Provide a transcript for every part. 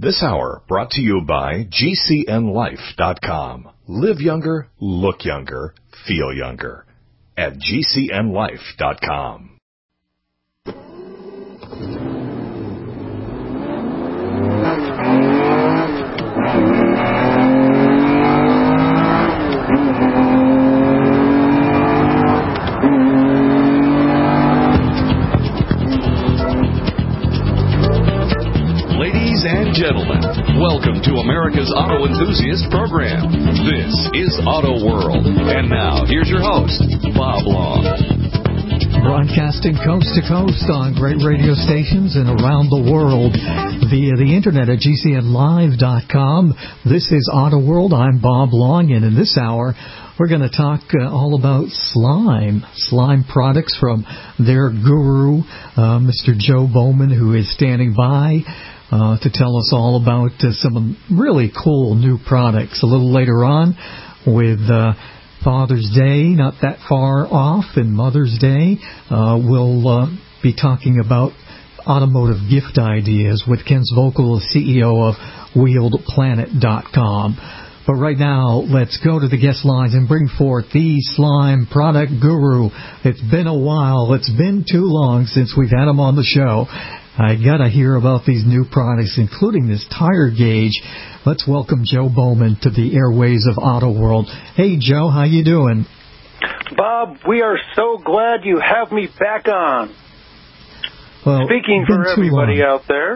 This hour brought to you by GCNLife.com. Live younger, look younger, feel younger. At GCNLife.com. Ladies and gentlemen, welcome to America's Auto Enthusiast Program. This is Auto World. And now, here's your host, Bob Long. Broadcasting coast to coast on great radio stations and around the world via the internet at GCNLive.com. This is Auto World. I'm Bob Long, and in this hour, we're going to talk all about slime products from their guru, Mr. Joe Bowman, who is standing by to tell us all about some really cool new products. A little later on with Father's Day, not that far off, and Mother's Day, we'll be talking about automotive gift ideas with Ken Zvokel, the CEO of WheeledPlanet.com. But right now, let's go to the guest lines and bring forth the slime product guru. It's been a while. It's been too long since we've had him on the show. I got to hear about these new products, including this tire gauge. Let's welcome Joe Bowman to the airways of Auto World. Hey, Joe, how you doing? Bob, we are so glad you have me back on. Well, speaking for everybody out there.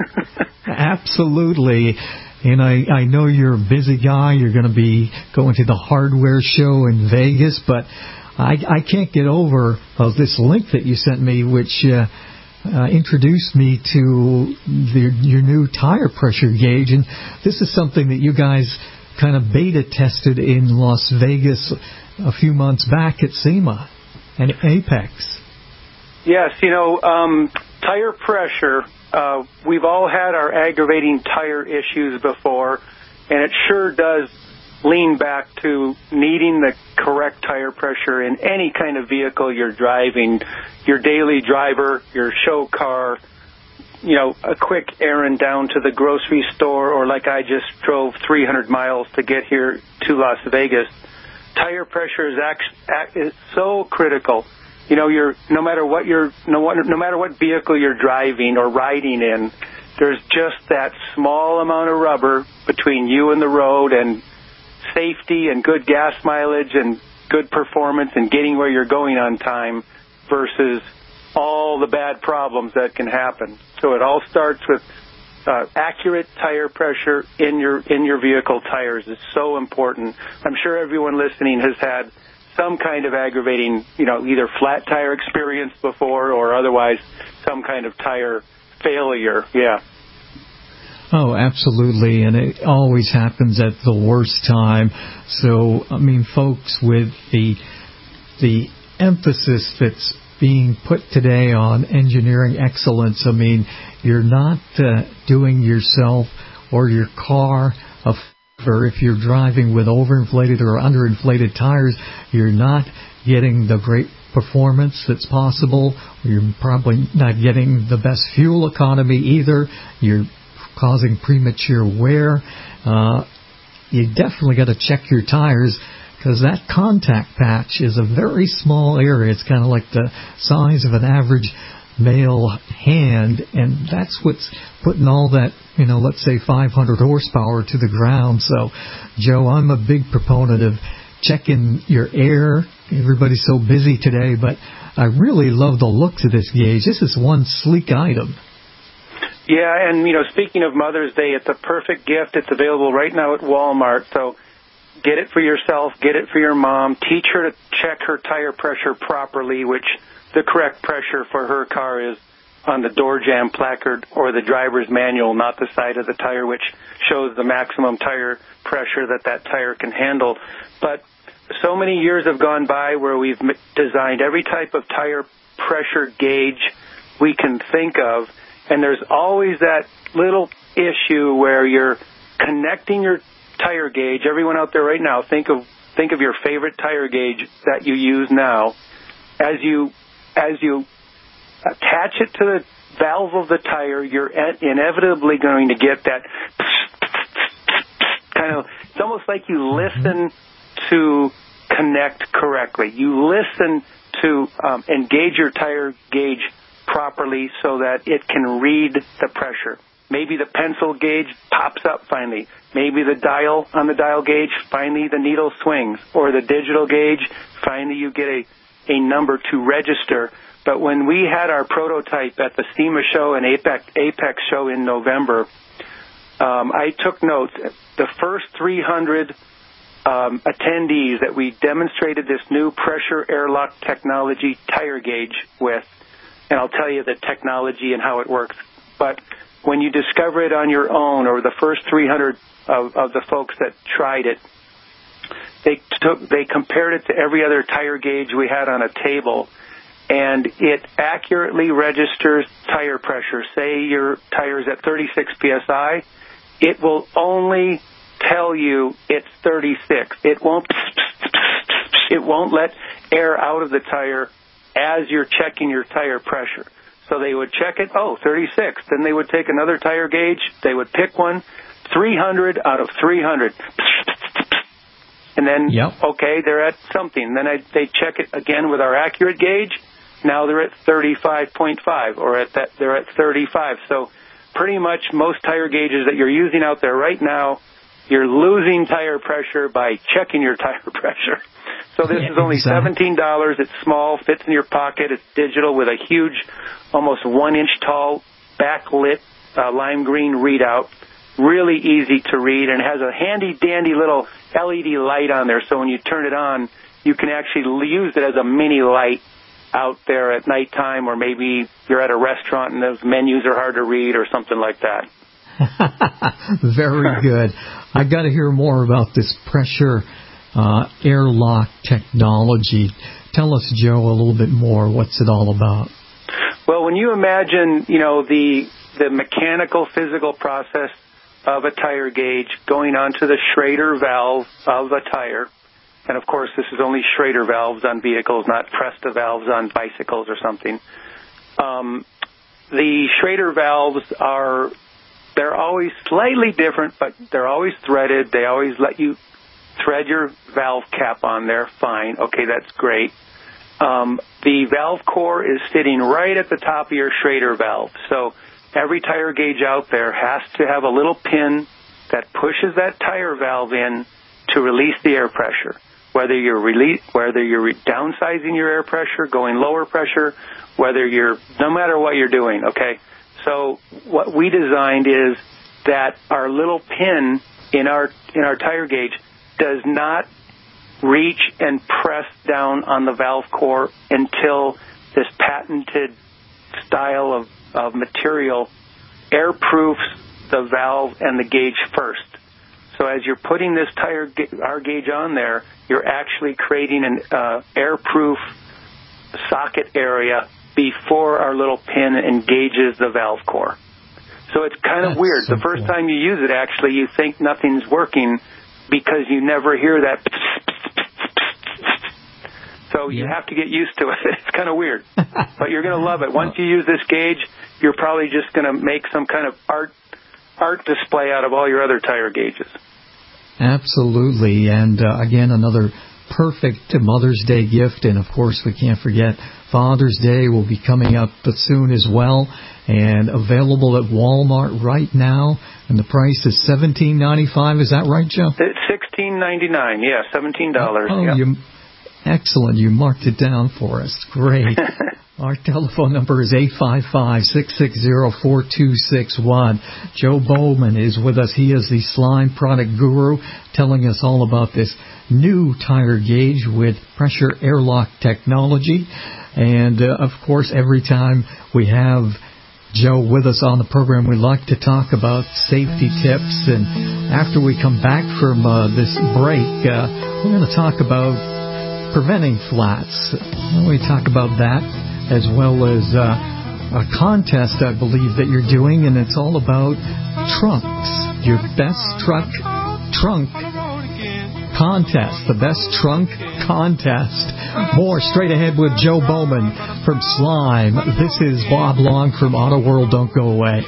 Absolutely. And I know you're a busy guy. You're going to be going to the hardware show in Vegas, but I can't get over this link that you sent me, which introduced me to your new tire pressure gauge. And this is something that you guys kind of beta tested in Las Vegas a few months back at SEMA and Apex. Yes, tire pressure, we've all had our aggravating tire issues before, and it sure does lean back to needing the correct tire pressure in any kind of vehicle you're driving, your daily driver, your show car, a quick errand down to the grocery store, or like I just drove 300 miles to get here to Las Vegas. Tire pressure is so critical. No matter what vehicle you're driving or riding in, there's just that small amount of rubber between you and the road, and safety and good gas mileage and good performance and getting where you're going on time versus all the bad problems that can happen. So it all starts with accurate tire pressure in your vehicle tires is so important. I'm sure everyone listening has had some kind of aggravating, either flat tire experience before or otherwise some kind of tire failure. Yeah. Oh, absolutely, and it always happens at the worst time. So, folks, with the emphasis that's being put today on engineering excellence, you're not doing yourself or your car a favor if you're driving with overinflated or underinflated tires. You're not getting the great performance that's possible. You're probably not getting the best fuel economy either. You're causing premature wear. You definitely got to check your tires, because that contact patch is a very small area. It's kind of like the size of an average male hand, and that's what's putting all that, let's say 500 horsepower to the ground. So, Joe, I'm a big proponent of checking your air. Everybody's so busy today, but I really love the looks of this gauge. This is one sleek item. Yeah, and, speaking of Mother's Day, it's a perfect gift. It's available right now at Walmart. So get it for yourself, get it for your mom. Teach her to check her tire pressure properly, which the correct pressure for her car is on the door jamb placard or the driver's manual, not the side of the tire, which shows the maximum tire pressure that tire can handle. But so many years have gone by where we've designed every type of tire pressure gauge we can think of, and there's always that little issue where you're connecting your tire gauge. Everyone out there right now, think of your favorite tire gauge that you use now. As you attach it to valve of the tire, you're inevitably going to get that kind of, it's almost like you listen to connect correctly. You listen to engage your tire gauge properly so that it can read the pressure. Maybe the pencil gauge pops up finally. Maybe the dial on the dial gauge, finally the needle swings. Or the digital gauge, finally you get a number to register. But when we had our prototype at the SEMA show and Apex show in November, I took notes. The first 300 attendees that we demonstrated this new pressure airlock technology tire gauge with, and I'll tell you the technology and how it works. But when you discover it on your own, or the first 300 of the folks that tried it, they compared it to every other tire gauge we had on a table, and it accurately registers tire pressure. Say your tire's at 36 psi, it will only tell you it's 36. It won't let air out of the tire as you're checking your tire pressure. So they would check it, 36. Then they would take another tire gauge, they would pick one, 300 out of 300. And then, okay, they're at something. Then they check it again with our accurate gauge. Now they're at 35.5, or they're at 35. So pretty much most tire gauges that you're using out there right now, you're losing tire pressure by checking your tire pressure. So this is only $17. It's small, fits in your pocket. It's digital with a huge, almost 1-inch tall, backlit lime green readout. Really easy to read, and has a handy-dandy little LED light on there. So when you turn it on, you can actually use it as a mini light out there at nighttime, or maybe you're at a restaurant and those menus are hard to read or something like that. Very good. I got to hear more about this pressure airlock technology. Tell us, Joe, a little bit more. What's it all about? Well, when you imagine, the mechanical, physical process of a tire gauge going onto the Schrader valve of a tire, and of course this is only Schrader valves on vehicles, not Presta valves on bicycles or something. The Schrader valves they're always slightly different, but they're always threaded. They always let you thread your valve cap on there. Fine. Okay, that's great. The valve core is sitting right at the top of your Schrader valve. So every tire gauge out there has to have a little pin that pushes that tire valve in to release the air pressure. Whether you're downsizing your air pressure, going lower pressure, no matter what you're doing, okay? So what we designed is that our little pin in our tire gauge does not reach and press down on the valve core until this patented style of material airproofs the valve and the gauge first. So as you're putting this our gauge on there, you're actually creating an airproof socket area before our little pin engages the valve core. So it's kind of weird. The first time you use it, actually, you think nothing's working because you never hear that. So you have to get used to it. It's kind of weird. But you're going to love it. Once you use this gauge, you're probably just going to make some kind of art display out of all your other tire gauges. Absolutely. And again, another perfect Mother's Day gift. And of course, we can't forget Father's Day will be coming up soon as well, and available at Walmart right now. And the price is $17.95. Is that right, Joe? It's $16.99. Yeah, $17. Excellent. You marked it down for us. Great. Our telephone number is 855-660-4261. Joe Bowman is with us. He is the slime product guru, telling us all about this new tire gauge with pressure airlock technology. And, of course, every time we have Joe with us on the program, we like to talk about safety tips. And after we come back from this break, we're going to talk about preventing flats. We talk about that, as well as a contest, I believe, that you're doing, and it's all about trunks. Your best trunk contest, the best trunk contest. More straight ahead with Joe Bowman from Slime. This is Bob Long from Auto World. Don't go away.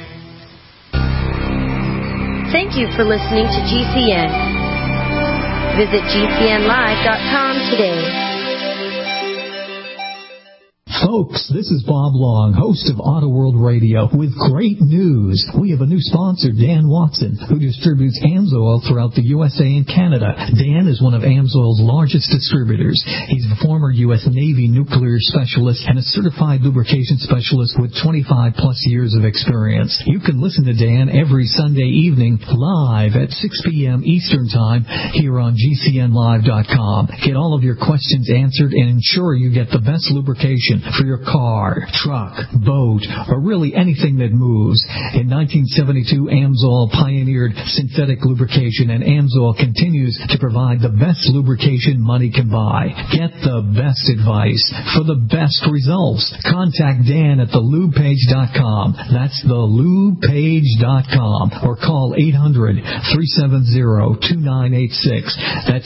Thank you for listening to GCN. Visit GCNlive.com today. Folks, this is Bob Long, host of Auto World Radio, with great news. We have a new sponsor, Dan Watson, who distributes AMSOIL throughout the USA and Canada. Dan is one of AMSOIL's largest distributors. He's a former U.S. Navy nuclear specialist and a certified lubrication specialist with 25-plus years of experience. You can listen to Dan every Sunday evening live at 6 p.m. Eastern Time here on GCNlive.com. Get all of your questions answered and ensure you get the best lubrication for your car, truck, boat, or really anything that moves. In 1972, AMSOIL pioneered synthetic lubrication, and AMSOIL continues to provide the best lubrication money can buy. Get the best advice for the best results. Contact Dan at thelubepage.com. That's thelubepage.com. Or call 800-370-2986. That's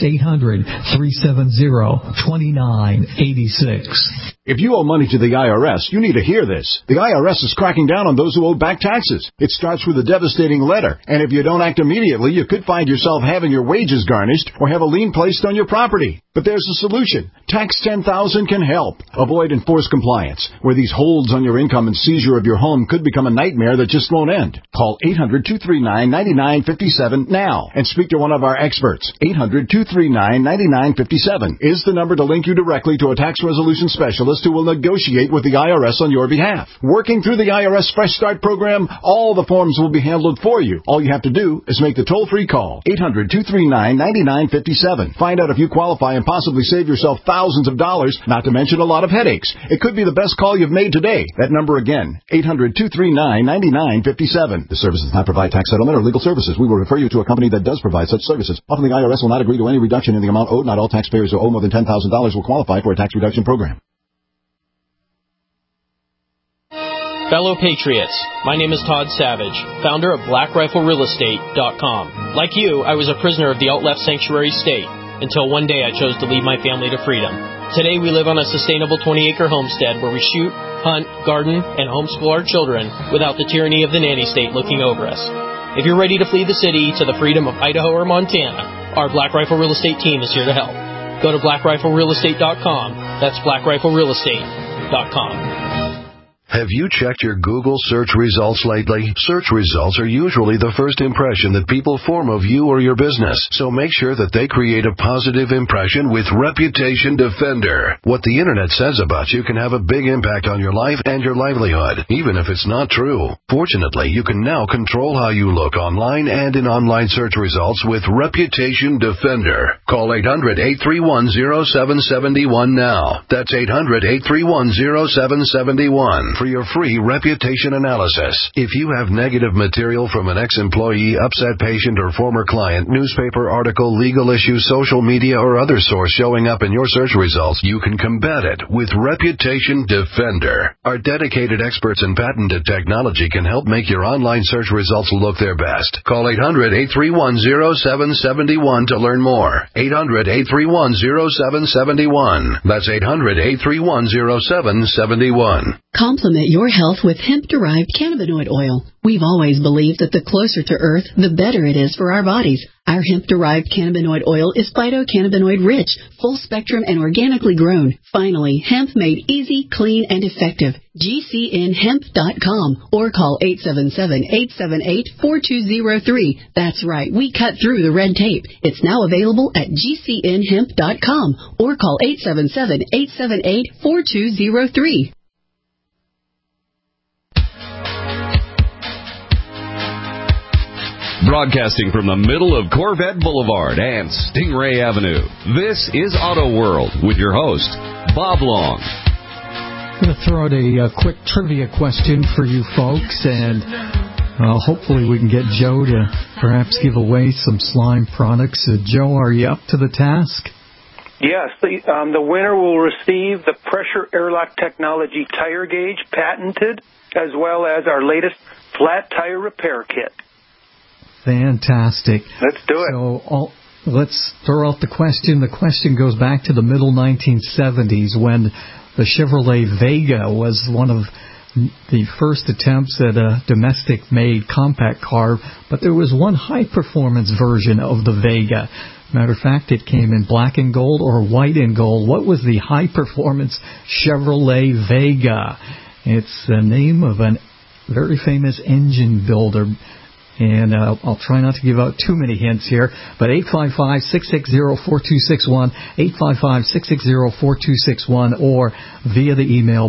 800-370-2986. If you owe money to the IRS, you need to hear this. The IRS is cracking down on those who owe back taxes. It starts with a devastating letter, and if you don't act immediately, you could find yourself having your wages garnished or have a lien placed on your property. But there's a solution. Tax 10,000 can help. Avoid enforced compliance, where these holds on your income and seizure of your home could become a nightmare that just won't end. Call 800-239-9957 now and speak to one of our experts. 800-239-9957 is the number to link you directly to a tax resolution specialist who will negotiate with the IRS on your behalf. Working through the IRS Fresh Start program, all the forms will be handled for you. All you have to do is make the toll-free call. 800-239-9957. Find out if you qualify and possibly save yourself thousands of dollars, not to mention a lot of headaches. It could be the best call you've made today. That number again, 800-239-9957. The service does not provide tax settlement or legal services. We will refer you to a company that does provide such services. Often the IRS will not agree to any reduction in the amount owed. Not all taxpayers who owe more than $10,000 will qualify for a tax reduction program. Fellow Patriots, my name is Todd Savage, founder of BlackRifleRealEstate.com. Like you, I was a prisoner of the out-left sanctuary state until one day I chose to lead my family to freedom. Today we live on a sustainable 20-acre homestead where we shoot, hunt, garden, and homeschool our children without the tyranny of the nanny state looking over us. If you're ready to flee the city to the freedom of Idaho or Montana, our Black Rifle Real Estate team is here to help. Go to BlackRifleRealEstate.com. That's BlackRifleRealEstate.com. Have you checked your Google search results lately? Search results are usually the first impression that people form of you or your business, so make sure that they create a positive impression with Reputation Defender. What the Internet says about you can have a big impact on your life and your livelihood, even if it's not true. Fortunately, you can now control how you look online and in online search results with Reputation Defender. Call 800-831-0771 now. That's 800-831-0771. For your free reputation analysis. If you have negative material from an ex-employee, upset patient, or former client, newspaper article, legal issue, social media, or other source showing up in your search results, you can combat it with Reputation Defender. Our dedicated experts in patented technology can help make your online search results look their best. Call 800-831-0771 to learn more. 800-831-0771. That's 800-831-0771. Complement your health with hemp-derived cannabinoid oil. We've always believed that the closer to Earth, the better it is for our bodies. Our hemp-derived cannabinoid oil is phytocannabinoid-rich, full-spectrum, and organically grown. Finally, hemp made easy, clean, and effective. GCNhemp.com or call 877-878-4203. That's right, we cut through the red tape. It's now available at GCNhemp.com or call 877-878-4203. Broadcasting from the middle of Corvette Boulevard and Stingray Avenue, this is Auto World with your host, Bob Long. I'm going to throw out a quick trivia question for you folks, and hopefully we can get Joe to perhaps give away some Slime products. Joe, are you up to the task? Yes, the winner will receive the Pressure Airlock Technology tire gauge, patented, as well as our latest flat tire repair kit. Fantastic. Let's do it. So let's throw out the question. The question goes back to the middle 1970s when the Chevrolet Vega was one of the first attempts at a domestic-made compact car, but there was one high-performance version of the Vega. Matter of fact, it came in black and gold or white and gold. What was the high-performance Chevrolet Vega? It's the name of a very famous engine builder. And I'll try not to give out too many hints here, but 855-660-4261, 855-660-4261, or via the email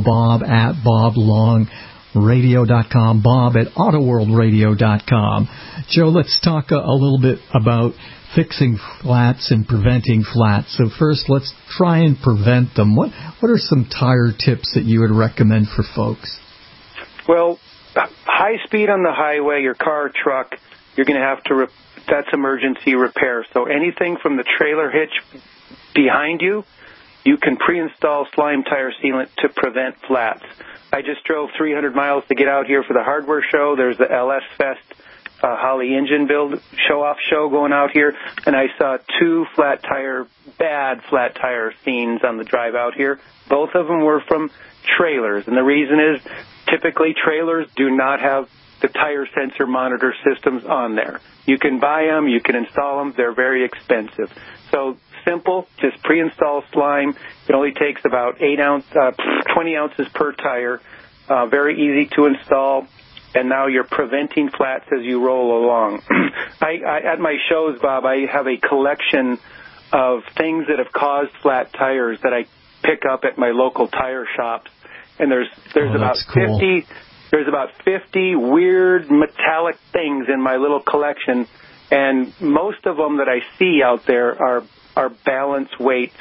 bob@boblongradio.com, bob@autoworldradio.com. Joe, let's talk a little bit about fixing flats and preventing flats. So first, let's try and prevent them. What are some tire tips that you would recommend for folks? Well, high speed on the highway, your car or truck, you're going to have to, that's emergency repair. So anything from the trailer hitch behind you, you can pre-install slime tire sealant to prevent flats. I just drove 300 miles to get out here for the hardware show. There's the LS Fest Holly engine build show-off show going out here, and I saw two bad flat tire scenes on the drive out here. Both of them were from trailers, and the reason is typically trailers do not have the tire sensor monitor systems on there. You can buy them, you can install them, they're very expensive. So simple, just pre-install slime. It only takes about 20 ounces per tire, very easy to install, and now you're preventing flats as you roll along. At my shows, Bob, I have a collection of things that have caused flat tires that I pick up at my local tire shops. And there's about 50 there's about 50 weird metallic things in my little collection, and most of them that I see out there are balance weights.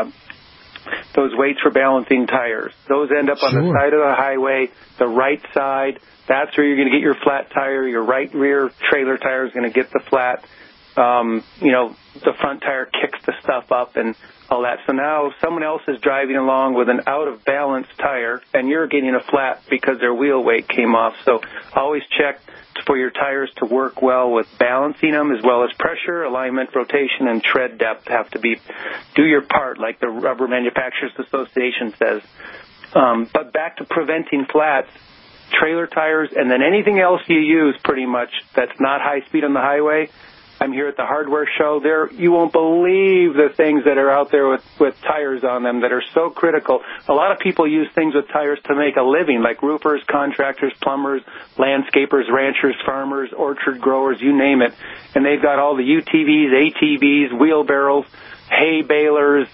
Those weights for balancing tires. Those end up on the side of the highway, the right side. That's where you're going to get your flat tire. Your right rear trailer tire is going to get the flat. The front tire kicks the stuff up and all that. So now someone else is driving along with an out-of-balance tire, and you're getting a flat because their wheel weight came off. So always check for your tires to work well with balancing them, as well as pressure, alignment, rotation, and tread depth have to do your part, like the Rubber Manufacturers Association says. But back to preventing flats, trailer tires, and then anything else you use pretty much that's not high speed on the highway. I'm here at the hardware show. You won't believe the things that are out there with tires on them that are so critical. A lot of people use things with tires to make a living, like roofers, contractors, plumbers, landscapers, ranchers, farmers, orchard growers, you name it. And they've got all the UTVs, ATVs, wheelbarrows, hay balers,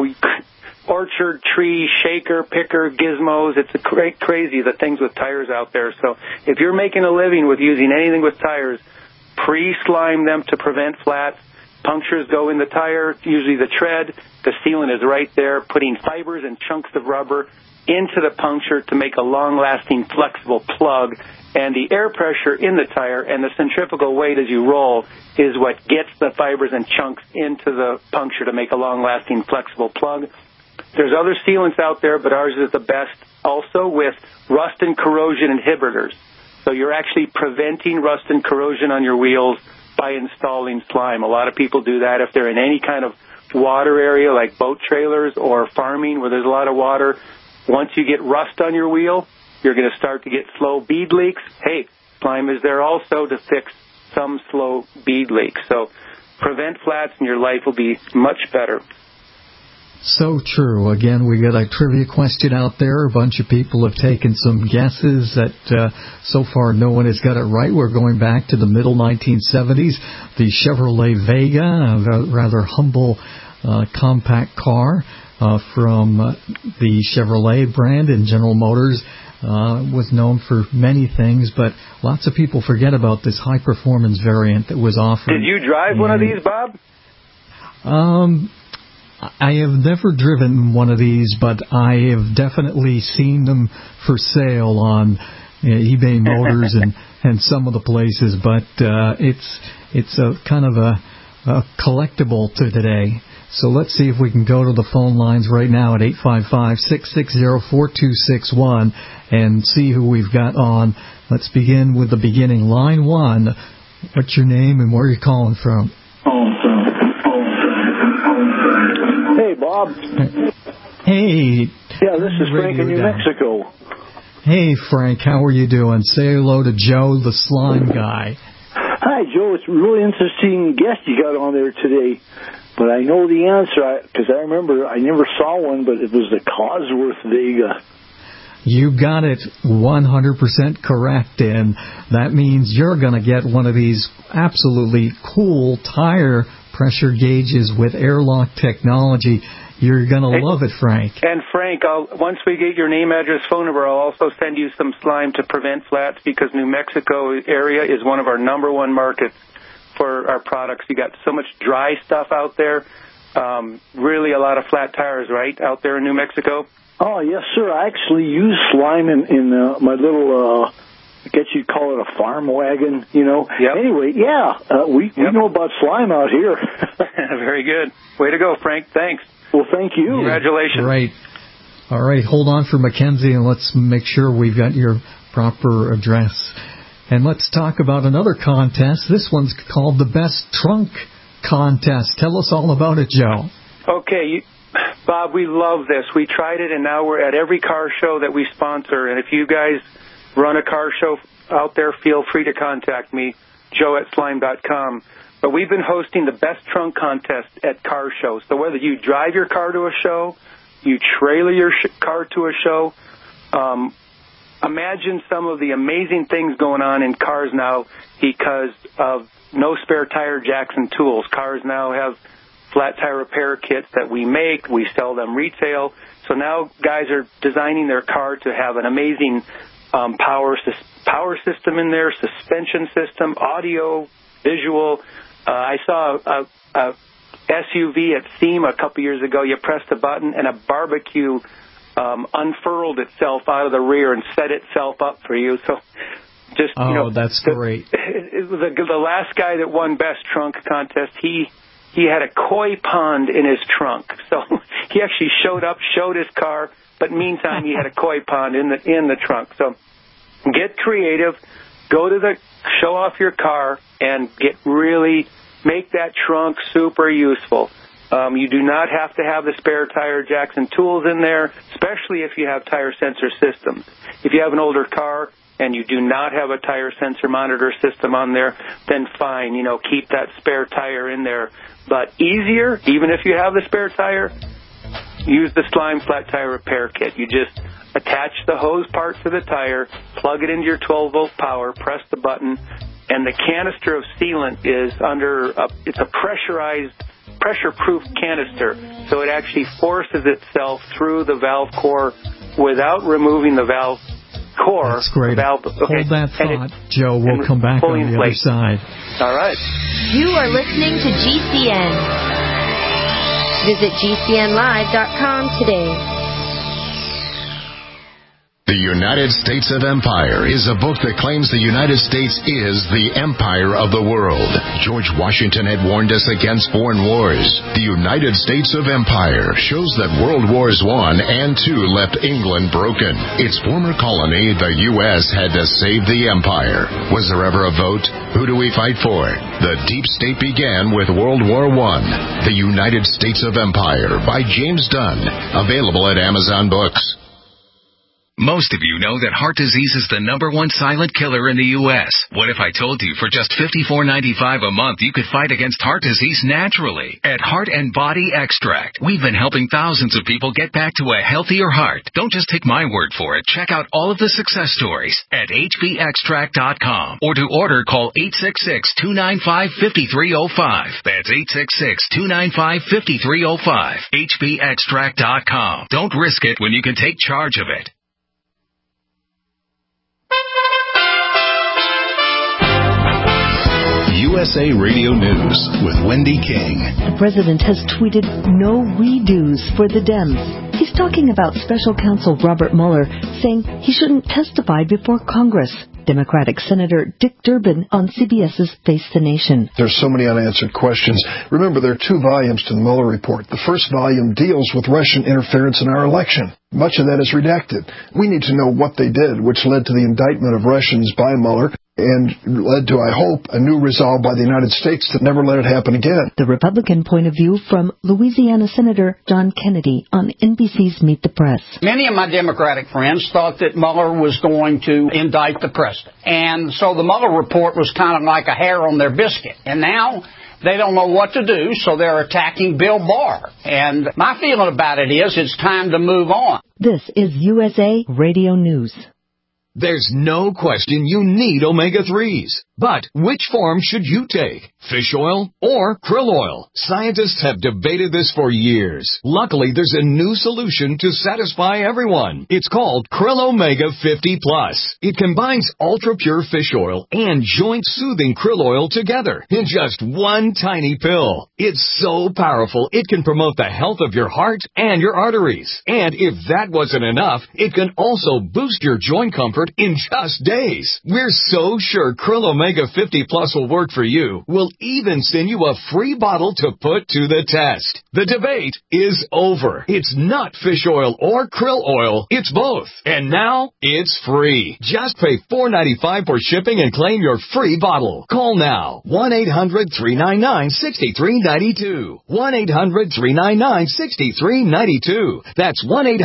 orchard tree shaker, picker, gizmos. It's crazy the things with tires out there. So if you're making a living with using anything with tires, pre-slime them to prevent flats. Punctures go in the tire, usually the tread. The sealant is right there, putting fibers and chunks of rubber into the puncture to make a long-lasting, flexible plug. And the air pressure in the tire and the centrifugal weight as you roll is what gets the fibers and chunks into the puncture to make a long-lasting, flexible plug. There's other sealants out there, but ours is the best also with rust and corrosion inhibitors. So you're actually preventing rust and corrosion on your wheels by installing slime. A lot of people do that if they're in any kind of water area like boat trailers or farming where there's a lot of water. Once you get rust on your wheel, you're going to start to get slow bead leaks. Hey, slime is there also to fix some slow bead leaks. So prevent flats and your life will be much better. So true. Again, we got a trivia question out there. A bunch of people have taken some guesses that so far no one has got it right. We're going back to the middle 1970s. The Chevrolet Vega, a rather humble compact car from the Chevrolet brand, and General Motors was known for many things, but lots of people forget about this high-performance variant that was offered. Did you drive one of these, Bob? I have never driven one of these, but I have definitely seen them for sale on eBay Motors and some of the places. But it's a kind of a collectible to today. So let's see if we can go to the phone lines right now at 855-660-4261 and see who we've got on. Let's begin with the beginning. Line 1. What's your name and where are you calling from? Hey, Bob. Hey. Yeah, this is Frank in New Mexico. Hey, Frank, how are you doing? Say hello to Joe, the slime guy. Hi, Joe. It's a really interesting guest you got on there today. But I know the answer, because I remember I never saw one, but it was the Cosworth Vega. You got it 100% correct, and that means you're going to get one of these absolutely cool tire pressure gauges with airlock technology. You're going to love it, Frank. And Frank, once we get your name, address, phone number, I'll also send you some slime to prevent flats, because New Mexico area is one of our number one markets for our products. You got so much dry stuff out there. Really a lot of flat tires, right, out there in New Mexico? Oh, yes, sir. I actually use slime in my little, I guess you'd call it a farm wagon, you know. Yep. Anyway, we know about slime out here. Very good. Way to go, Frank. Thanks. Well, thank you. Congratulations. Right. All right, hold on for Mackenzie, and let's make sure we've got your proper address. And let's talk about another contest. This one's called the Best Trunk Contest. Tell us all about it, Joe. Okay, Bob, we love this. We tried it, and now we're at every car show that we sponsor. And if you guys run a car show out there, feel free to contact me, joe@slime.com. But we've been hosting the Best Trunk Contest at car shows. So whether you drive your car to a show, you trailer your car to a show, imagine some of the amazing things going on in cars now because of no spare tire jacks and tools. Cars now have flat tire repair kits that we make. We sell them retail. So now guys are designing their car to have an amazing power system in there, suspension system, audio, visual. I saw a SUV at SEMA a couple years ago. You pressed a button and a barbecue unfurled itself out of the rear and set itself up for you. So just, that's great. The last guy that won Best Trunk Contest, he had a koi pond in his trunk. So he actually showed up, showed his car, but meantime he had a koi pond in the trunk. So get creative, go to the show off your car, and make that trunk super useful. You do not have to have the spare tire jacks and tools in there, especially if you have tire sensor systems. If you have an older car and you do not have a tire sensor monitor system on there, then fine, keep that spare tire in there. But easier, even if you have the spare tire, use the Slime Flat Tire Repair Kit. You just attach the hose part to the tire, plug it into your 12-volt power, press the button, and the canister of sealant is it's a pressure-proof canister, so it actually forces itself through the valve core without removing the valve core. That's great. Hold that thought, Joe. We'll come back on the other side. All right. You are listening to GCN. Visit GCNlive.com today. The United States of Empire is a book that claims the United States is the empire of the world. George Washington had warned us against foreign wars. The United States of Empire shows that World Wars I and II left England broken. Its former colony, the U.S., had to save the empire. Was there ever a vote? Who do we fight for? The deep state began with World War I. The United States of Empire by James Dunn. Available at Amazon Books. Most of you know that heart disease is the #1 silent killer in the U.S. What if I told you for just $54.95 a month you could fight against heart disease naturally? At Heart and Body Extract, we've been helping thousands of people get back to a healthier heart. Don't just take my word for it. Check out all of the success stories at hbextract.com. Or to order, call 866-295-5305. That's 866-295-5305. hbextract.com. Don't risk it when you can take charge of it. USA Radio News with Wendy King. The president has tweeted no redos for the Dems. He's talking about special counsel Robert Mueller, saying he shouldn't testify before Congress. Democratic Senator Dick Durbin on CBS's Face the Nation. There's so many unanswered questions. Remember, there are 2 volumes to the Mueller report. The first volume deals with Russian interference in our election. Much of that is redacted. We need to know what they did, which led to the indictment of Russians by Mueller. and led to, I hope, a new resolve by the United States to never let it happen again. The Republican point of view from Louisiana Senator John Kennedy on NBC's Meet the Press. Many of my Democratic friends thought that Mueller was going to indict the president. And so the Mueller report was kind of like a hair on their biscuit. And now they don't know what to do, so they're attacking Bill Barr. And my feeling about it is it's time to move on. This is USA Radio News. There's no question you need omega-3s. But which form should you take? Fish oil or krill oil? Scientists have debated this for years. Luckily, there's a new solution to satisfy everyone. It's called Krill Omega 50 Plus. It combines ultra-pure fish oil and joint-soothing krill oil together in just one tiny pill. It's so powerful, it can promote the health of your heart and your arteries. And if that wasn't enough, it can also boost your joint comfort in just days. We're so sure Krill Omega 50 Plus will work for you. We'll even send you a free bottle to put to the test. The debate is over. It's not fish oil or krill oil. It's both. And now it's free. Just pay $4.95 for shipping and claim your free bottle. Call now. 1-800-399-6392. 1-800-399-6392. That's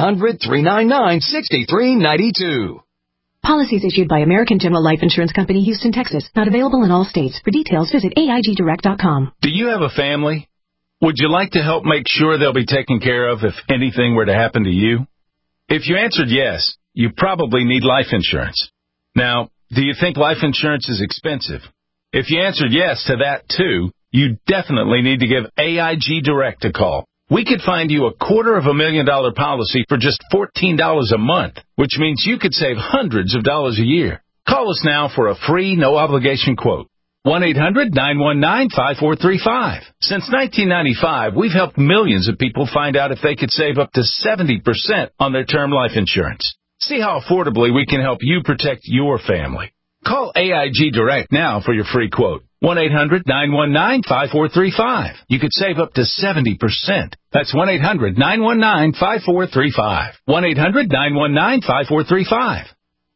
1-800-399-6392. Policies issued by American General Life Insurance Company, Houston, Texas. Not available in all states. For details, visit AIGdirect.com. Do you have a family? Would you like to help make sure they'll be taken care of if anything were to happen to you? If you answered yes, you probably need life insurance. Now, do you think life insurance is expensive? If you answered yes to that too, you definitely need to give AIG Direct a call. We could find you a $250,000 policy for just $14 a month, which means you could save hundreds of dollars a year. Call us now for a free, no-obligation quote. 1-800-919-5435. Since 1995, we've helped millions of people find out if they could save up to 70% on their term life insurance. See how affordably we can help you protect your family. Call AIG Direct now for your free quote. 1-800-919-5435. You could save up to 70%. That's 1-800-919-5435. 1-800-919-5435.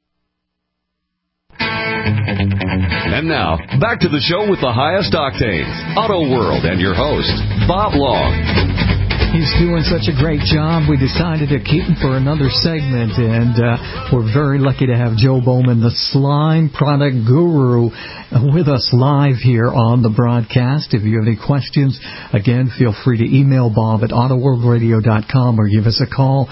And now, back to the show with the highest octanes, Auto World, and your host, Bob Long. He's doing such a great job, we decided to keep him for another segment, and we're very lucky to have Joe Bowman, the slime product guru, with us live here on the broadcast. If you have any questions, again, feel free to email Bob at autoworldradio.com or give us a call,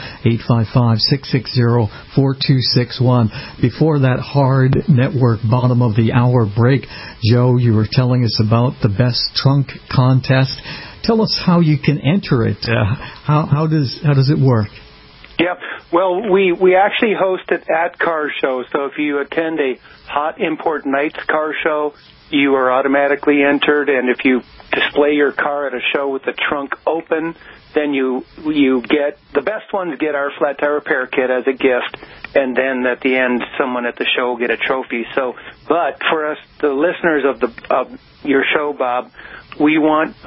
855-660-4261. Before that hard network bottom of the hour break, Joe, you were telling us about the best trunk contest. Tell us how you can enter it. How does it work? Yep. Well, we actually host it at car shows. So if you attend a Hot Import Nights car show, you are automatically entered. And if you display your car at a show with the trunk open, then you get the best ones get our flat tire repair kit as a gift. And then at the end, someone at the show will get a trophy. So, but for us, the listeners of your show, Bob, we want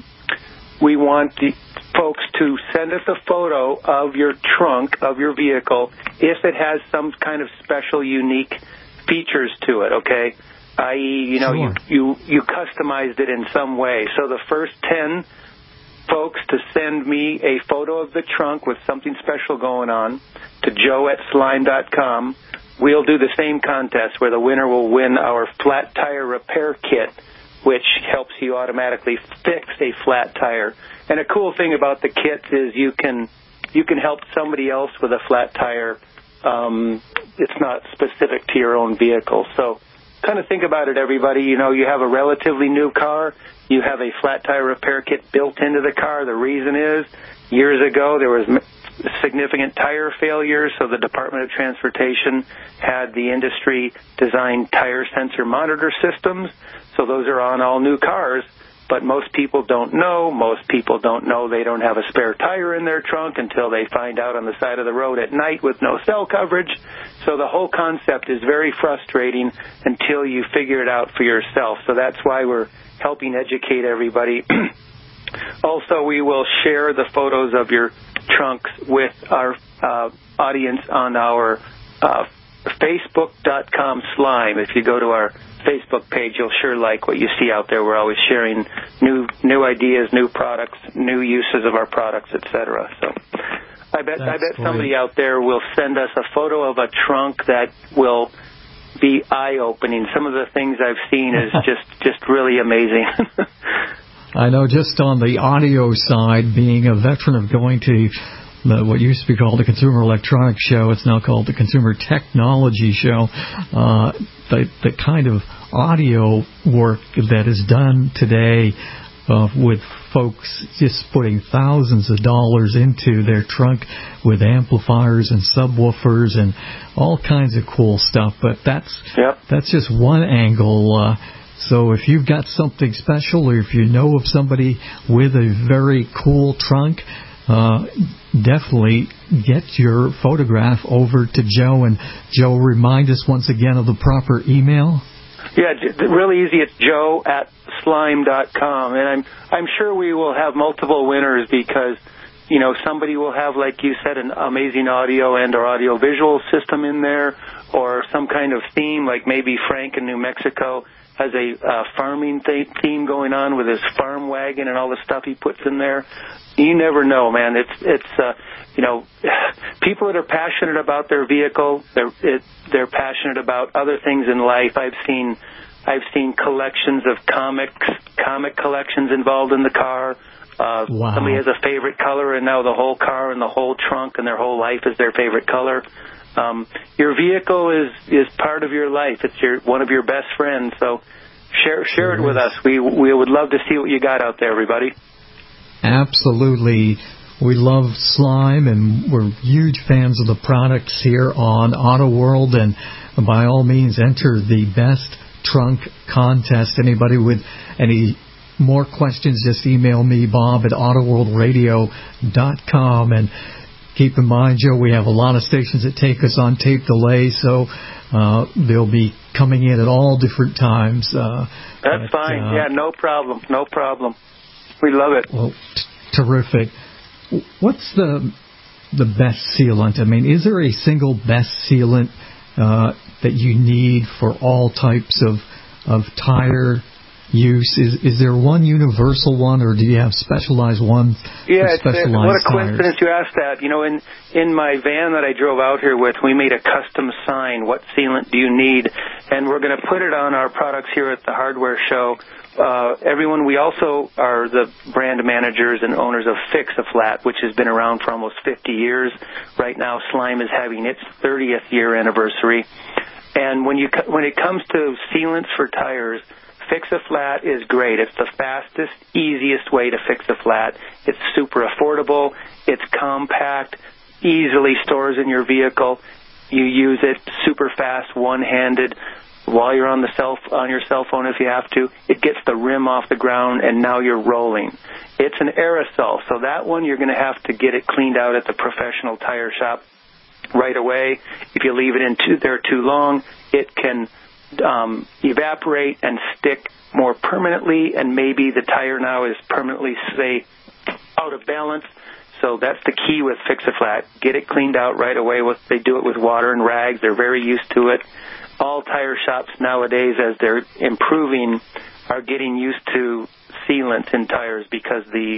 the folks to send us a photo of your trunk, of your vehicle, if it has some kind of special, unique features to it, okay? I.e., sure. you customized it in some way. So the first 10 folks to send me a photo of the trunk with something special going on to joe@slime.com, we'll do the same contest where the winner will win our flat tire repair kit, which helps you automatically fix a flat tire. And a cool thing about the kits is you can help somebody else with a flat tire. It's not specific to your own vehicle. So kind of think about it, everybody. You have a relatively new car. You have a flat tire repair kit built into the car. The reason is years ago there was significant tire failures, so the Department of Transportation had the industry-designed tire sensor monitor systems. So those are on all new cars, but most people don't know. Most people don't know they don't have a spare tire in their trunk until they find out on the side of the road at night with no cell coverage. So the whole concept is very frustrating until you figure it out for yourself. So that's why we're helping educate everybody. Also, we will share the photos of your trunks with our audience on our Facebook.com/slime. If you go to our Facebook page, you'll sure like what you see out there. We're always sharing new ideas, new products, new uses of our products, etc. So I bet somebody out there will send us a photo of a trunk that will be eye-opening. Some of the things I've seen is just really amazing. I know, just on the audio side, being a veteran of going to what used to be called the Consumer Electronics Show, it's now called the Consumer Technology Show. The kind of audio work that is done today with folks just putting thousands of dollars into their trunk with amplifiers and subwoofers and all kinds of cool stuff. But that's just one angle. So if you've got something special, or if you know of somebody with a very cool trunk, definitely get your photograph over to Joe. And Joe, remind us once again of the proper email. Yeah, really easy. It's joe@slime.com. And I'm sure we will have multiple winners because, somebody will have, like you said, an amazing audio and or audio visual system in there, or some kind of theme, like maybe Frank in New Mexico has a farming theme going on with his farm wagon and all the stuff he puts in there. You never know, man. It's people that are passionate about their vehicle, they're passionate about other things in life. I've seen collections of comic collections involved in the car. Wow. Somebody has a favorite color, and now the whole car and the whole trunk and their whole life is their favorite color. Your vehicle is part of your life. It's one of your best friends. So share it with us. We would love to see what you got out there, everybody. Absolutely. We love Slime, and we're huge fans of the products here on Auto World. And by all means, enter the best trunk contest. Anybody with any more questions, just email me, Bob, at autoworldradio.com. And keep in mind, Joe, we have a lot of stations that take us on tape delay, so they'll be coming in at all different times. That's fine. Yeah, no problem. No problem. We love it. Well, terrific. What's the best sealant? I mean, is there a single best sealant that you need for all types of tire use? Is there one universal one, or do you have specialized ones? Yeah, for specialized what a coincidence tires? you asked that. In my van that I drove out here with, we made a custom sign, what sealant do you need? And we're going to put it on our products here at the hardware show. Everyone, we also are the brand managers and owners of Fix-A-Flat, which has been around for almost 50 years. Right now, Slime is having its 30th year anniversary. And when it comes to sealants for tires, Fix-A-Flat is great. It's the fastest, easiest way to fix a flat. It's super affordable. It's compact, easily stores in your vehicle. You use it super fast, one-handed. While you're on your cell phone, if you have to, it gets the rim off the ground, and now you're rolling. It's an aerosol, so that one you're going to have to get it cleaned out at the professional tire shop right away. If you leave it there too long, it can evaporate and stick more permanently, and maybe the tire now is permanently, say, out of balance. So that's the key with Fix-A-Flat. Get it cleaned out right away. They do it with water and rags. They're very used to it. All tire shops nowadays, as they're improving, are getting used to sealants in tires because the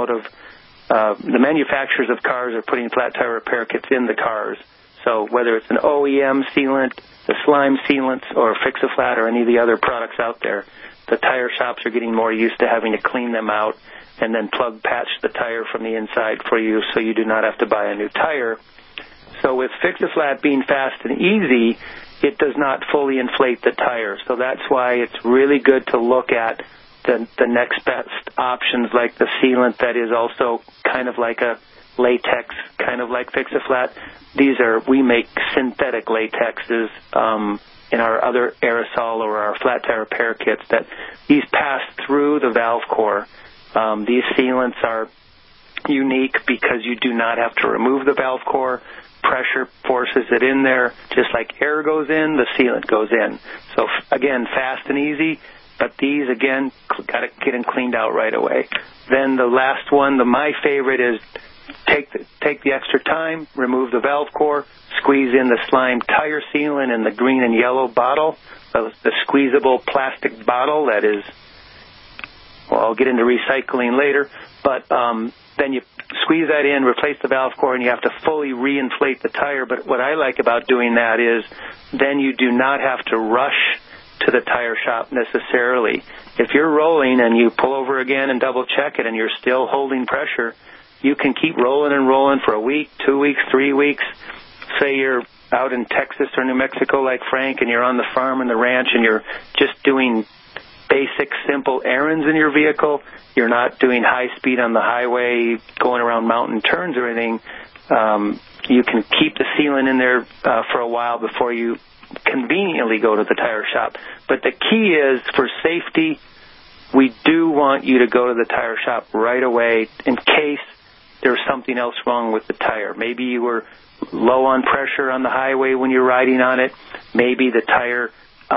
manufacturers of cars are putting flat tire repair kits in the cars. So whether it's an OEM sealant, the Slime sealants, or Fix-A-Flat, or any of the other products out there, the tire shops are getting more used to having to clean them out and then patch the tire from the inside for you so you do not have to buy a new tire. So with Fix-A-Flat being fast and easy, it does not fully inflate the tire. So that's why it's really good to look at the next best options, like the sealant that is also kind of like a latex, kind of like Fix-A-Flat. We make synthetic latexes in our other aerosol or our flat tire repair kits that these pass through the valve core. These sealants are unique because you do not have to remove the valve core. Pressure forces it in there. Just like air goes in, the sealant goes in. So, again, fast and easy, but these, again, got to get them cleaned out right away. Then the last one, my favorite, is take the extra time, remove the valve core, squeeze in the Slime tire sealant in the green and yellow bottle, the squeezable plastic bottle that is, well, I'll get into recycling later, but then you squeeze that in, replace the valve core, and you have to fully reinflate the tire. But what I like about doing that is then you do not have to rush to the tire shop necessarily. If you're rolling and you pull over again and double check it and you're still holding pressure, you can keep rolling and rolling for a week, 2 weeks, 3 weeks. Say you're out in Texas or New Mexico like Frank and you're on the farm and the ranch and you're just doing basic, simple errands in your vehicle. You're not doing high speed on the highway, going around mountain turns or anything. You can keep the sealant in there for a while before you conveniently go to the tire shop. But the key is, for safety, we do want you to go to the tire shop right away in case there's something else wrong with the tire. Maybe you were low on pressure on the highway when you're riding on it. Maybe the tire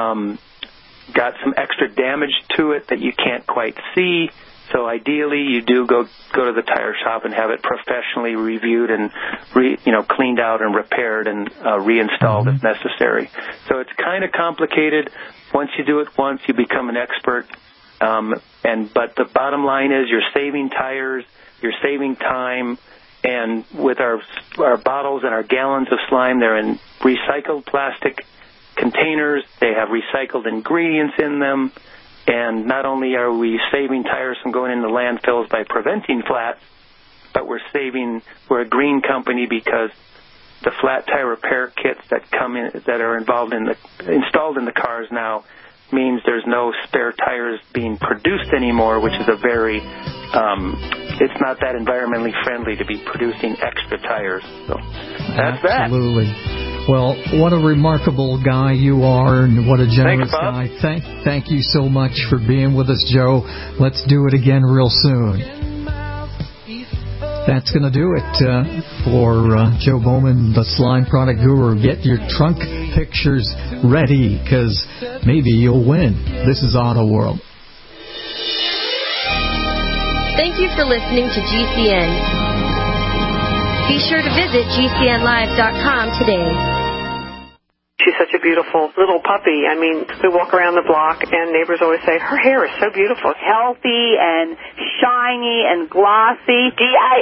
got some extra damage to it that you can't quite see. So ideally, you do go to the tire shop and have it professionally reviewed and cleaned out and repaired and reinstalled if necessary. So it's kind of complicated. Once you do it once, you become an expert. But the bottom line is, you're saving tires, you're saving time, and with our bottles and our gallons of slime, they're in recycled plastic containers. They have recycled ingredients in them. And not only are we saving tires from going into landfills by preventing flats, but we're a green company because the flat tire repair kits that come in, that are installed in the cars now, means there's no spare tires being produced anymore, which is it's not that environmentally friendly to be producing extra tires. So that's that. Absolutely. Well, what a remarkable guy you are, and what a generous guy. Thank you so much for being with us, Joe. Let's do it again real soon. That's going to do it for Joe Bowman, the Slime Product Guru. Get your trunk pictures ready, because maybe you'll win. This is Auto World. Thank you for listening to GCN. Be sure to visit GCNlive.com today. She's such a beautiful little puppy. I mean, we walk around the block and neighbors always say, her hair is so beautiful. Healthy and shiny and glossy.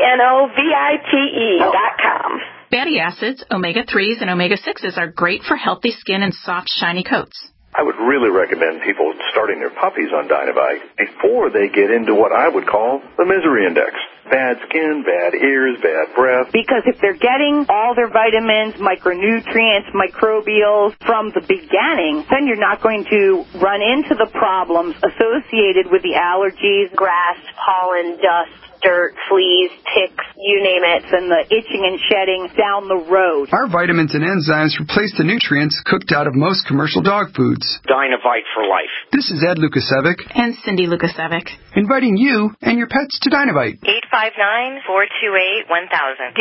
DINOVITE.com. Fatty acids, omega-3s, and omega-6s are great for healthy skin and soft, shiny coats. I would really recommend people starting their puppies on Dynovite before they get into what I would call the misery index. Bad skin, bad ears, bad breath. Because if they're getting all their vitamins, micronutrients, microbials from the beginning, then you're not going to run into the problems associated with the allergies, grass, pollen, dust, dirt, fleas, ticks, you name it, and the itching and shedding down the road. Our vitamins and enzymes replace the nutrients cooked out of most commercial dog foods. Dynovite for life. This is Ed Lukasevic and Cindy Lukasevic, inviting you and your pets to Dynovite. 859-428-1000.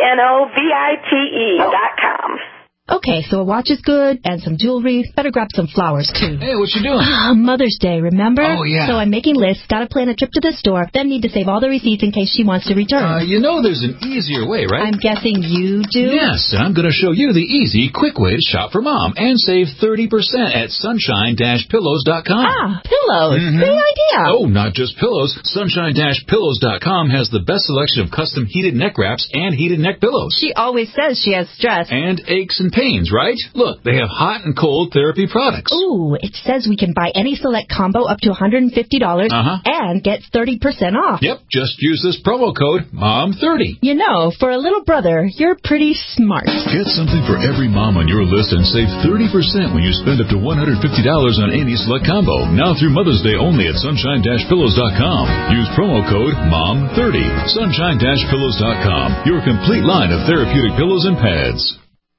DINOVITE.com. Okay, so a watch is good, and some jewelry. Better grab some flowers, too. Hey, what you doing? Mother's Day, remember? Oh, yeah. So I'm making lists, gotta plan a trip to the store, then need to save all the receipts in case she wants to return. You know there's an easier way, right? I'm guessing you do? Yes, and I'm going to show you the easy, quick way to shop for Mom and save 30% at sunshine-pillows.com. Ah, pillows. Mm-hmm. Great idea. Oh, not just pillows. Sunshine-pillows.com has the best selection of custom heated neck wraps and heated neck pillows. She always says she has stress. And aches and pains, right? Look, they have hot and cold therapy products. Ooh, it says we can buy any select combo up to $150 and get 30% off. Yep, just use this promo code MOM30. You know, for a little brother, you're pretty smart. Get something for every mom on your list and save 30% when you spend up to $150 on any select combo. Now through Mother's Day only at sunshine-pillows.com. Use promo code MOM30. Sunshine-pillows.com. Your complete line of therapeutic pillows and pads.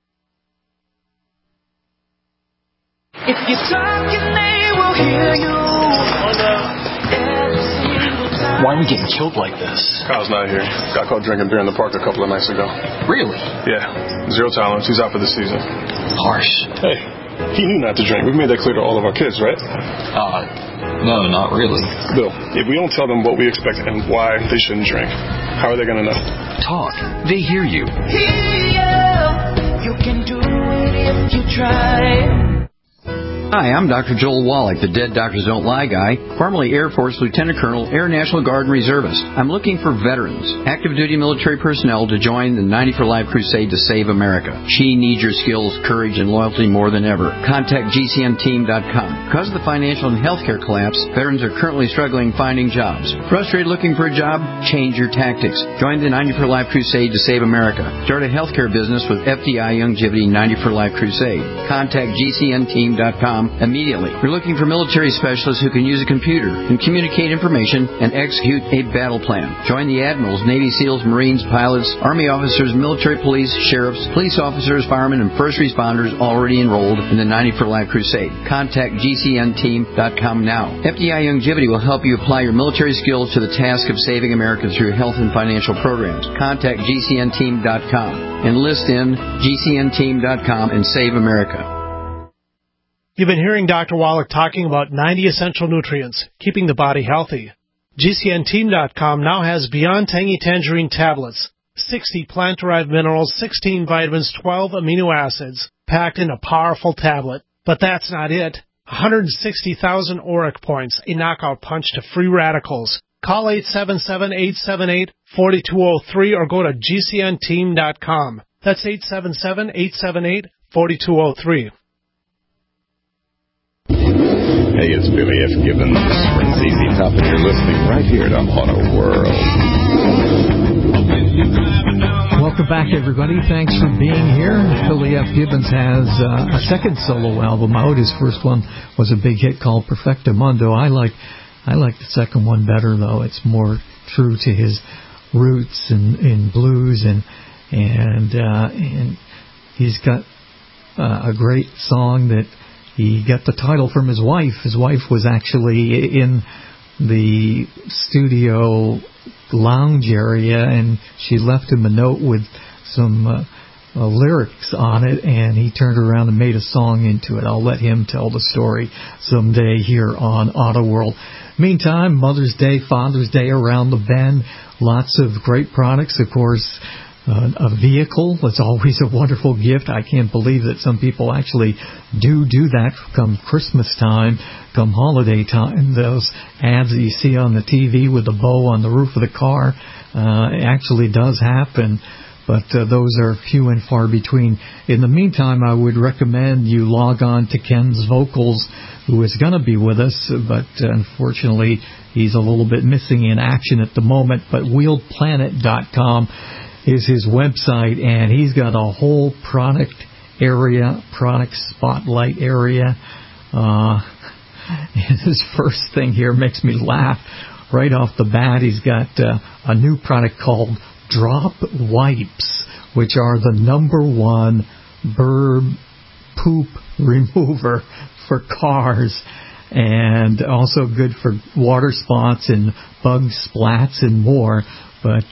If you talk, they will hear you. Why are we getting killed like this? Kyle's not here. Got caught drinking beer in the park a couple of nights ago. Really? Yeah. 0 tolerance. He's out for the season. Harsh. Hey, he knew not to drink. We've made that clear to all of our kids, right? No, not really. Bill, if we don't tell them what we expect and why they shouldn't drink, how are they going to know? Talk. They hear you. You can do it if you try. Hi, I'm Dr. Joel Wallach, the Dead Doctors Don't Lie guy, formerly Air Force Lieutenant Colonel, Air National Guard and Reservist. I'm looking for veterans, active duty military personnel to join the 90 for Life crusade to save America. She needs your skills, courage, and loyalty more than ever. Contact GCNteam.com. Because of the financial and healthcare collapse, veterans are currently struggling finding jobs. Frustrated looking for a job? Change your tactics. Join the 90 for Life crusade to save America. Start a healthcare business with FDI Youngevity 90 for Life crusade. Contact GCNteam.com immediately. We're looking for military specialists who can use a computer and communicate information and execute a battle plan. Join the admirals, Navy SEALs, Marines, pilots, Army officers, military police, sheriffs, police officers, firemen, and first responders already enrolled in the 90 for Life crusade. Contact GCNteam.com now. FDI Youngevity will help you apply your military skills to the task of saving America through health and financial programs. Contact GCNteam.com. Enlist in GCNteam.com and save America. You've been hearing Dr. Wallach talking about 90 essential nutrients, keeping the body healthy. GCNteam.com now has Beyond Tangy Tangerine tablets, 60 plant-derived minerals, 16 vitamins, 12 amino acids, packed in a powerful tablet. But that's not it. 160,000 auric points, a knockout punch to free radicals. Call 877-878-4203 or go to GCNteam.com. That's 877-878-4203. Hey, it's Billy F. Gibbons from ZZ Top, and you're listening right here to Auto World. Welcome back, everybody. Thanks for being here. Billy F. Gibbons has a second solo album out. His first one was a big hit called Perfectamundo. I like the second one better, though. It's more true to his roots in blues, and he's got a great song that he got the title from his wife. His wife was actually in the studio lounge area, and she left him a note with some lyrics on it, and he turned around and made a song into it. I'll let him tell the story someday here on Auto World. Meantime, Mother's Day, Father's Day around the bend. Lots of great products, of course. A vehicle, that's always a wonderful gift. I can't believe that some people actually do that come Christmas time, come holiday time. Those ads that you see on the TV with the bow on the roof of the car, it actually does happen, but those are few and far between. In the meantime, I would recommend you log on to Ken's Vocals, who is going to be with us, but unfortunately he's a little bit missing in action at the moment, but WheeledPlanet.com is his website, and he's got a whole product spotlight area. His first thing here makes me laugh right off the bat. He's got a new product called Drop Wipes, which are the #1 bird poop remover for cars, and also good for water spots and bug splats and more. But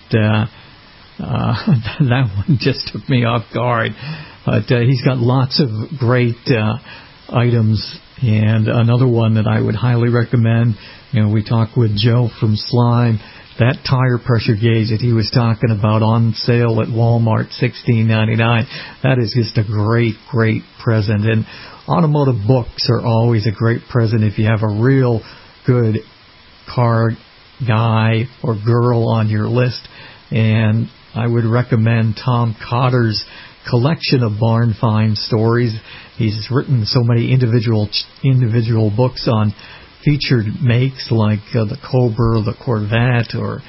that one just took me off guard. But he's got lots of great items, and another one that I would highly recommend. We talked with Joe from Slime. That tire pressure gauge that he was talking about on sale at Walmart, $16.99. That is just a great, great present. And automotive books are always a great present if you have a real good car guy or girl on your list. And I would recommend Tom Cotter's collection of barn find stories. He's written so many individual books on featured makes like the Cobra, the Corvette, or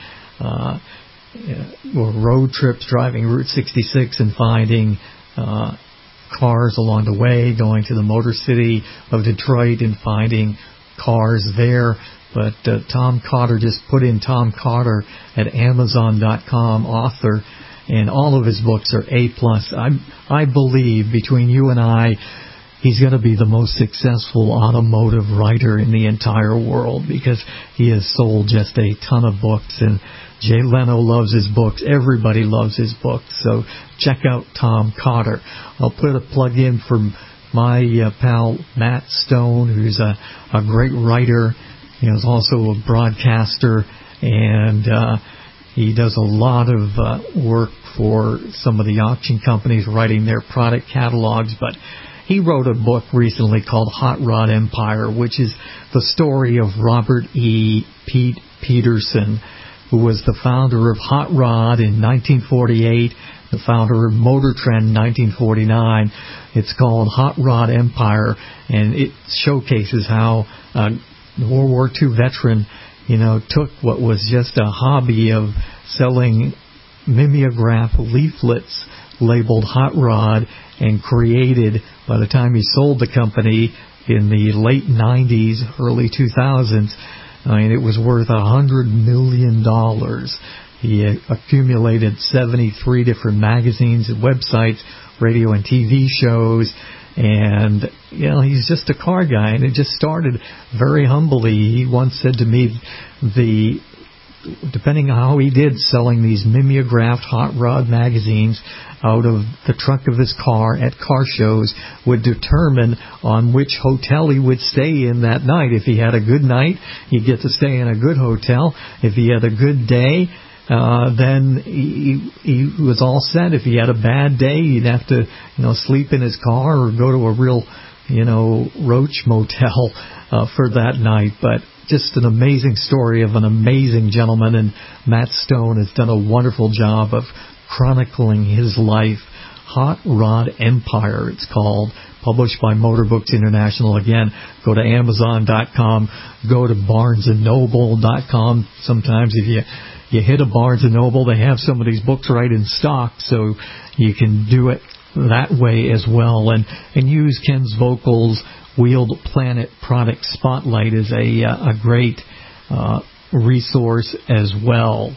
road trips driving Route 66 and finding cars along the way, going to the Motor City of Detroit and finding cars there. But Tom Cotter, just put in Tom Cotter at Amazon.com, author, and all of his books are A+. I believe, between you and I, he's going to be the most successful automotive writer in the entire world, because he has sold just a ton of books, and Jay Leno loves his books. Everybody loves his books. So check out Tom Cotter. I'll put a plug in for my pal Matt Stone, who's a great writer. He is also a broadcaster, and he does a lot of work for some of the auction companies writing their product catalogs, but he wrote a book recently called Hot Rod Empire, which is the story of Robert E. Peterson, who was the founder of Hot Rod in 1948, the founder of Motor Trend in 1949. It's called Hot Rod Empire, and it showcases how a World War II veteran, took what was just a hobby of selling mimeograph leaflets labeled Hot Rod and created, by the time he sold the company in the late 90s, early 2000s, it was worth $100 million. He accumulated 73 different magazines and websites, radio and TV shows, and, he's just a car guy, and it just started very humbly. He once said to me, depending on how he did selling these mimeographed hot rod magazines out of the trunk of his car at car shows would determine on which hotel he would stay in that night. If he had a good night, he'd get to stay in a good hotel. If he had a good day, then he was all set. If he had a bad day, he'd have to, sleep in his car or go to a real, roach motel for that night. But just an amazing story of an amazing gentleman, and Matt Stone has done a wonderful job of chronicling his life. Hot Rod Empire, it's called, published by Motor Books International. Again, go to Amazon.com, go to BarnesandNoble.com. Sometimes if you hit a Barnes & Noble, they have some of these books right in stock, so you can do it that way as well. And use Ken's Vocals Wheeled Planet Product Spotlight is a great resource as well.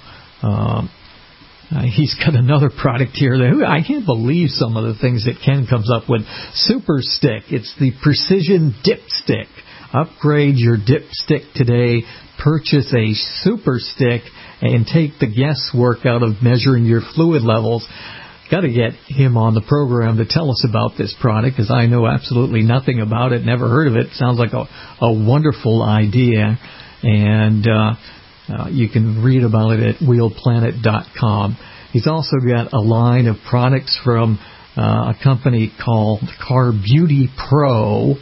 He's got another product here that I can't believe some of the things that Ken comes up with. Super Stick. It's the Precision Dipstick. Upgrade your dipstick today. Purchase a Super Stick and take the guesswork out of measuring your fluid levels. Got to get him on the program to tell us about this product, because I know absolutely nothing about it, never heard of it. Sounds like a wonderful idea, and you can read about it at wheelplanet.com. He's also got a line of products from a company called Car Beauty Pro,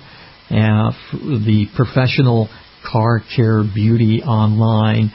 the professional car care beauty online.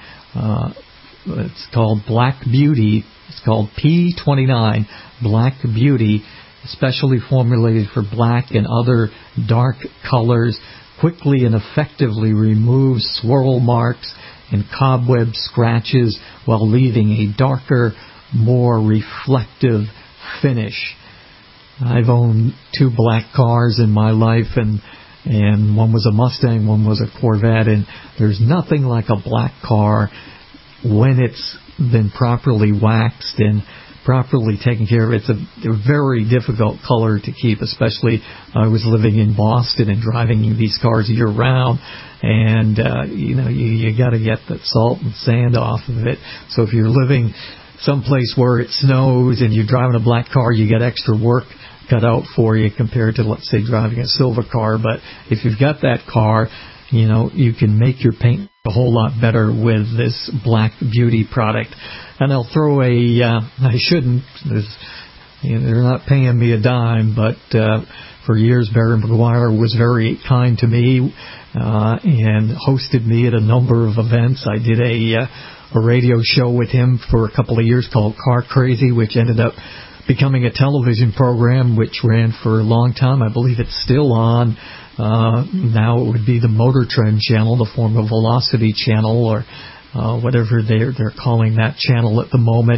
It's called Black Beauty. It's called P29 Black Beauty, specially formulated for black and other dark colors. Quickly and effectively removes swirl marks and cobweb scratches while leaving a darker, more reflective finish. I've owned 2 black cars in my life, and one was a Mustang, one was a Corvette, and there's nothing like a black car when it's been properly waxed and properly taken care of. It's a very difficult color to keep, especially I was living in Boston and driving these cars year round, and you got to get the salt and sand off of it. So if you're living someplace where it snows and you're driving a black car, you get extra work cut out for you compared to, let's say, driving a silver car. But if you've got that car, you can make your paint a whole lot better with this Black Beauty product. And I'll throw I shouldn't, they're not paying me a dime, but for years Barry McGuire was very kind to me and hosted me at a number of events. I did a radio show with him for a couple of years called Car Crazy, which ended up becoming a television program which ran for a long time. I believe it's still on. Now it would be the Motor Trend channel, the former Velocity channel, or whatever they're calling that channel at the moment.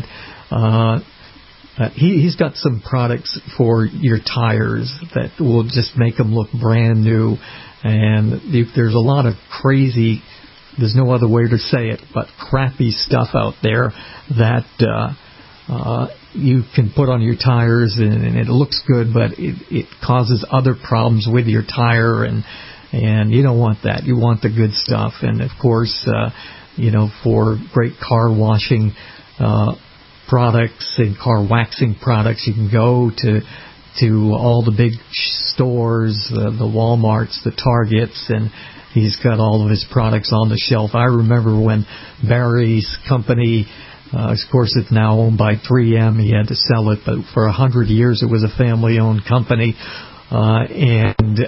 He's got some products for your tires that will just make them look brand new. And there's a lot of crazy, there's no other way to say it, but crappy stuff out there that you can put on your tires, and it looks good, but it causes other problems with your tire, and you don't want that. You want the good stuff. And of course, for great car washing products and car waxing products, you can go to all the big stores, the Walmarts, the Targets, he's got all of his products on the shelf. I remember when Barry's company, of course it's now owned by 3M, he had to sell it, but for 100 years it was a family-owned company, and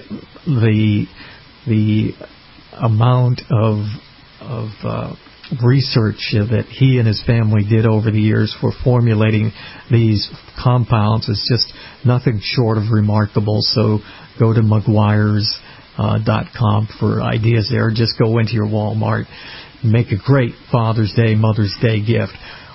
the amount of research that he and his family did over the years for formulating these compounds is just nothing short of remarkable. So go to McGuire's.com for ideas there. Just go into your Walmart. Make a great Father's Day, Mother's Day gift.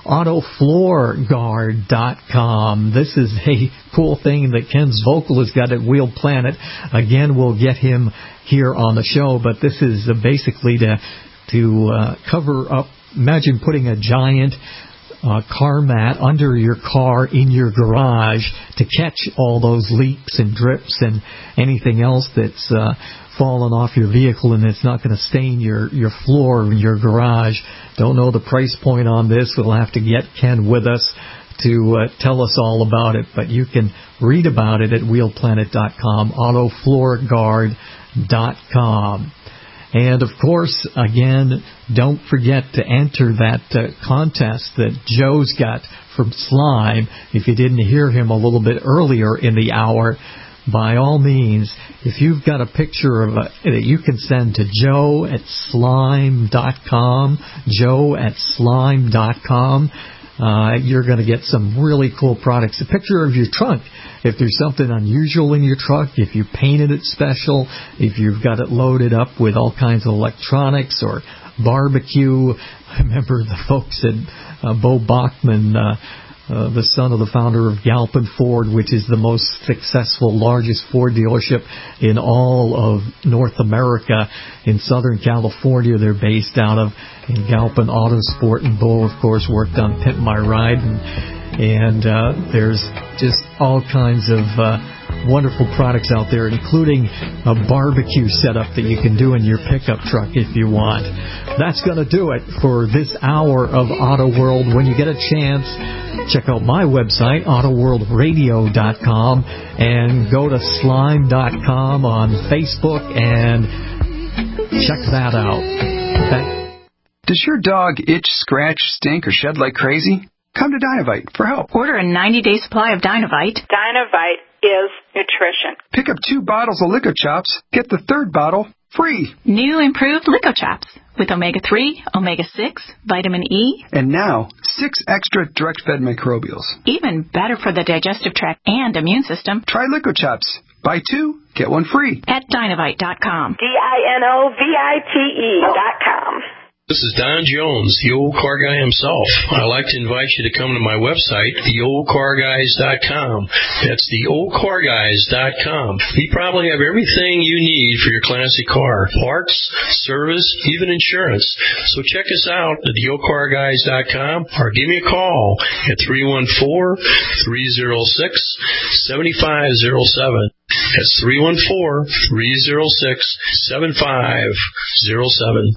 AutoFloorGuard.com. This is a cool thing that Ken's vocalist got at Wheel Planet. Again, we'll get him here on the show, but this is basically to cover up. Imagine putting a giant car mat under your car in your garage to catch all those leaks and drips and anything else that's fallen off your vehicle, and it's not going to stain your floor in your garage. Don't know the price point on this. We'll have to get Ken with us to tell us all about it, but you can read about it at wheelplanet.com, autofloorguard.com. And, of course, again, don't forget to enter that contest that Joe's got from Slime. If you didn't hear him a little bit earlier in the hour, by all means, if you've got a picture of that you can send to joe@slime.com, joe@slime.com, you're going to get some really cool products. A picture of your trunk. If there's something unusual in your truck, if you painted it special, if you've got it loaded up with all kinds of electronics or barbecue. I remember the folks at Bo Bachman, the son of the founder of Galpin Ford, which is the most successful, largest Ford dealership in all of North America. In Southern California, they're based out of in Galpin Autosport, and Bo, of course, worked on Pimp My Ride, and there's just all kinds of wonderful products out there, including a barbecue setup that you can do in your pickup truck if you want. That's going to do it for this hour of Auto World. When you get a chance, check out my website, autoworldradio.com, and go to slime.com on Facebook and check that out. Okay. Does your dog itch, scratch, stink, or shed like crazy? Come to Dynavite for help. Order a 90-day supply of Dynavite. Dynavite is nutrition. Pick up 2 bottles of Lico Chops. Get the 3rd bottle free. New improved Lico Chops with omega-3, omega-6, vitamin E. And now, 6 extra direct-fed microbials. Even better for the digestive tract and immune system. Try Lico Chops. Buy 2, get 1 free. At Dynavite.com. DINOVITE.com. This is Don Jones, the old car guy himself. I'd like to invite you to come to my website, theoldcarguys.com. That's theoldcarguys.com. We probably have everything you need for your classic car. Parts, service, even insurance. So check us out at theoldcarguys.com or give me a call at 314-306-7507. That's 314-306-7507.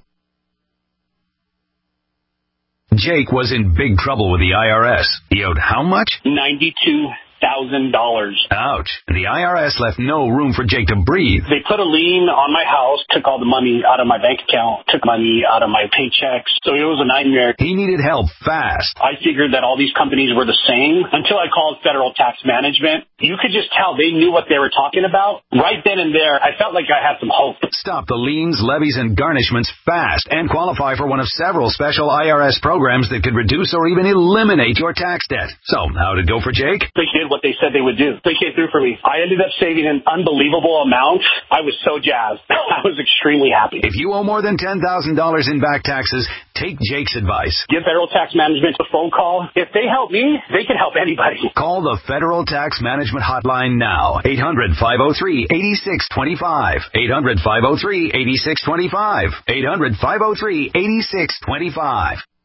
Jake was in big trouble with the IRS. He owed how much? $92,000. Ouch. The IRS left no room for Jake to breathe. They put a lien on my house, took all the money out of my bank account, took money out of my paychecks. So it was a nightmare. He needed help fast. I figured that all these companies were the same until I called Federal Tax Management. You could just tell they knew what they were talking about. Right then and there, I felt like I had some hope. Stop the liens, levies, and garnishments fast and qualify for one of several special IRS programs that could reduce or even eliminate your tax debt. So, how did it go for Jake? They did what they said they would do. They came through for me. I ended up saving an unbelievable amount. I was so jazzed. I was extremely happy. If you owe more than $10,000 in back taxes, take Jake's advice. Give Federal Tax Management a phone call. If they help me, they can help anybody. Call the Federal Tax Management Hotline now. 800-503-8625. 800-503-8625. 800-503-8625.